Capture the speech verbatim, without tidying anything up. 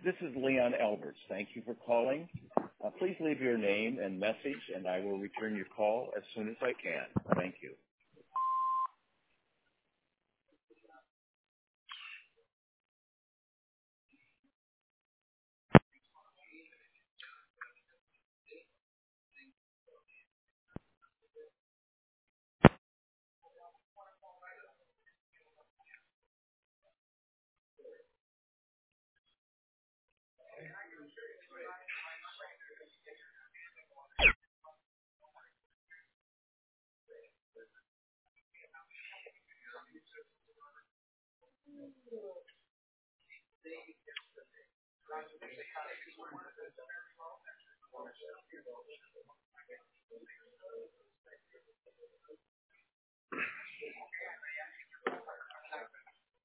This is Leon Alberts. Thank you for calling. Uh, please leave your name and message, and I will return your call as soon as I can. Thank you.